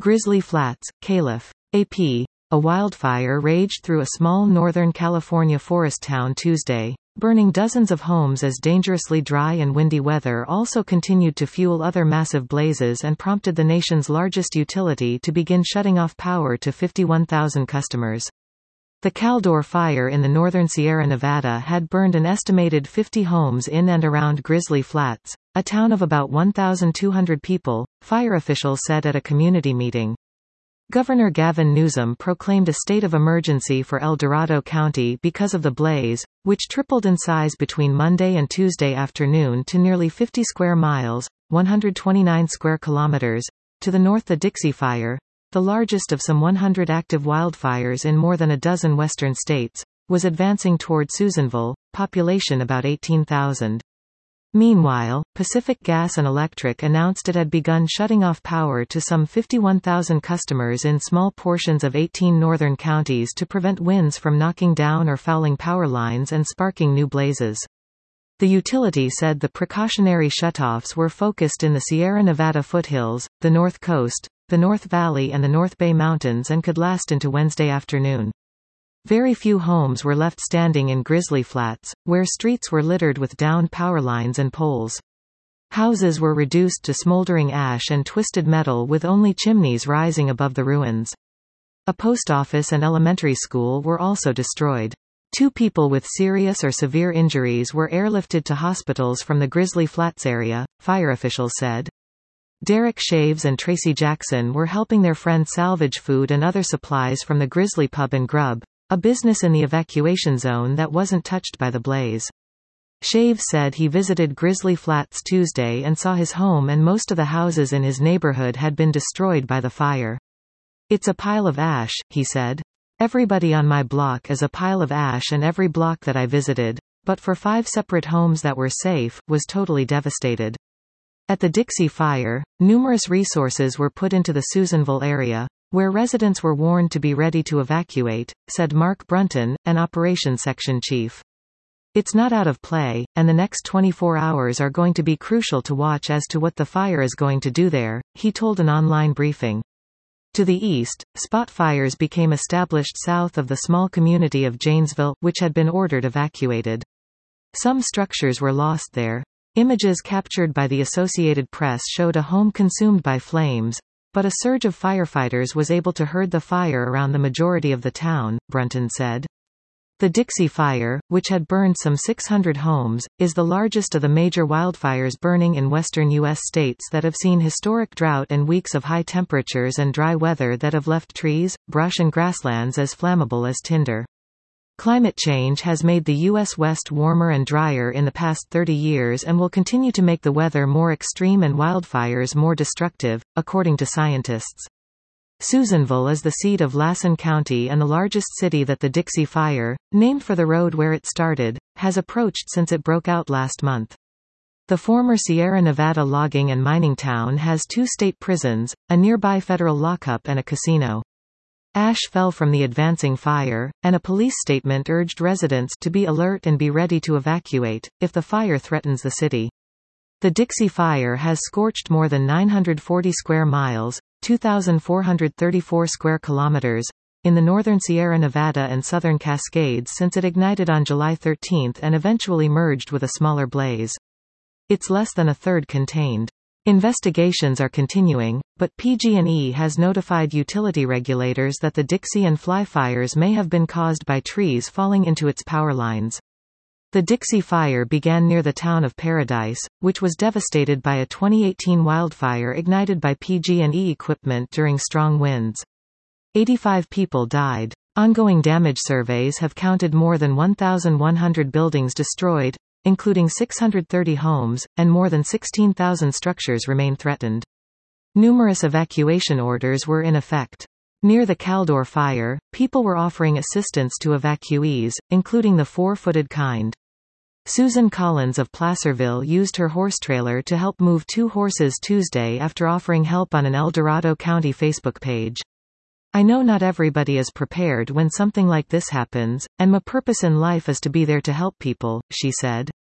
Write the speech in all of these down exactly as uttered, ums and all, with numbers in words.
Grizzly Flats, Calif. A P. A wildfire raged through a small northern California forest town Tuesday, burning dozens of homes as dangerously dry and windy weather also continued to fuel other massive blazes and prompted the nation's largest utility to begin shutting off power to fifty-one thousand customers. The Caldor fire in the northern Sierra Nevada had burned an estimated fifty homes in and around Grizzly Flats, a town of about one thousand two hundred people, fire officials said at a community meeting. Governor Gavin Newsom proclaimed a state of emergency for El Dorado County because of the blaze, which tripled in size between Monday and Tuesday afternoon to nearly fifty square miles, one hundred twenty-nine square kilometers. To the north, the Dixie Fire, the largest of some one hundred active wildfires in more than a dozen western states, was advancing toward Susanville, population about eighteen thousand. Meanwhile, Pacific Gas and Electric announced it had begun shutting off power to some fifty-one thousand customers in small portions of eighteen northern counties to prevent winds from knocking down or fouling power lines and sparking new blazes. The utility said the precautionary shutoffs were focused in the Sierra Nevada foothills, the North Coast, the North Valley and the North Bay Mountains and could last into Wednesday afternoon. Very few homes were left standing in Grizzly Flats, where streets were littered with downed power lines and poles. Houses were reduced to smoldering ash and twisted metal with only chimneys rising above the ruins. A post office and elementary school were also destroyed. Two people with serious or severe injuries were airlifted to hospitals from the Grizzly Flats area, fire officials said. Derek Shaves and Tracy Jackson were helping their friend salvage food and other supplies from the Grizzly Pub and Grub, a business in the evacuation zone that wasn't touched by the blaze. Shaves said he visited Grizzly Flats Tuesday and saw his home and most of the houses in his neighborhood had been destroyed by the fire. "It's a pile of ash," he said. "Everybody on my block is a pile of ash and every block that I visited, but for five separate homes that were safe, was totally devastated." At the Dixie Fire, numerous resources were put into the Susanville area, where residents were warned to be ready to evacuate, said Mark Brunton, an operations section chief. "It's not out of play, and the next twenty-four hours are going to be crucial to watch as to what the fire is going to do there," he told an online briefing. To the east, spot fires became established south of the small community of Janesville, which had been ordered evacuated. Some structures were lost there. Images captured by the Associated Press showed a home consumed by flames, but a surge of firefighters was able to herd the fire around the majority of the town, Brunton said. The Dixie Fire, which had burned some six hundred homes, is the largest of the major wildfires burning in western U S states that have seen historic drought and weeks of high temperatures and dry weather that have left trees, brush and grasslands as flammable as tinder. Climate change has made the U S West warmer and drier in the past thirty years and will continue to make the weather more extreme and wildfires more destructive, according to scientists. Susanville is the seat of Lassen County and the largest city that the Dixie Fire, named for the road where it started, has approached since it broke out last month. The former Sierra Nevada logging and mining town has two state prisons, a nearby federal lockup and a casino. Ash fell from the advancing fire, and a police statement urged residents to be alert and be ready to evacuate, if the fire threatens the city. The Dixie Fire has scorched more than nine hundred forty square miles, two thousand four hundred thirty-four square kilometers, in the northern Sierra Nevada and southern Cascades since it ignited on July thirteenth and eventually merged with a smaller blaze. It's less than a third contained. Investigations are continuing, but P G and E has notified utility regulators that the Dixie and Fly fires may have been caused by trees falling into its power lines. The Dixie Fire began near the town of Paradise, which was devastated by a twenty eighteen wildfire ignited by P G and E equipment during strong winds. eighty-five people died. Ongoing damage surveys have counted more than one thousand one hundred buildings destroyed, including six hundred thirty homes, and more than sixteen thousand structures remain threatened. Numerous evacuation orders were in effect. Near the Caldor Fire, people were offering assistance to evacuees, including the four-footed kind. Susan Collins of Placerville used her horse trailer to help move two horses Tuesday after offering help on an El Dorado County Facebook page. "I know not everybody is prepared when something like this happens, and my purpose in life is to be there to help people," she said.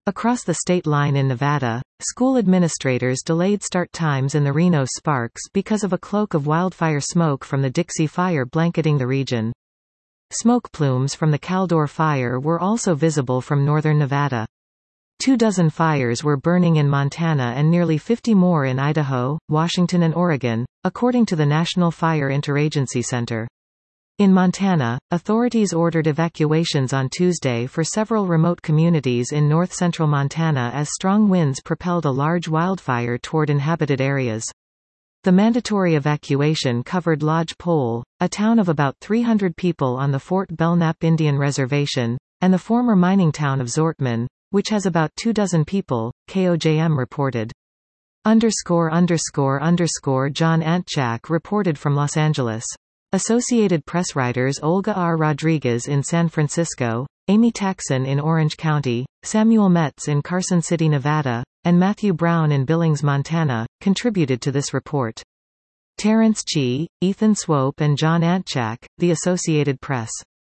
Across the state line in Nevada, school administrators delayed start times in the Reno Sparks because of a cloak of wildfire smoke from the Dixie Fire blanketing the region. Smoke plumes from the Caldor Fire were also visible from northern Nevada. Two dozen fires were burning in Montana and nearly fifty more in Idaho, Washington and Oregon, according to the National Fire Interagency Center. In Montana, authorities ordered evacuations on Tuesday for several remote communities in north-central Montana as strong winds propelled a large wildfire toward inhabited areas. The mandatory evacuation covered Lodge Pole, a town of about three hundred people on the Fort Belknap Indian Reservation, and the former mining town of Zortman, which has about two dozen people, K O J M reported. Underscore underscore underscore John Antchak reported from Los Angeles. Associated Press writers Olga R. Rodriguez in San Francisco, Amy Taxon in Orange County, Samuel Metz in Carson City, Nevada, and Matthew Brown in Billings, Montana, contributed to this report. Terrence Chee, Ethan Swope and John Antchak, The Associated Press.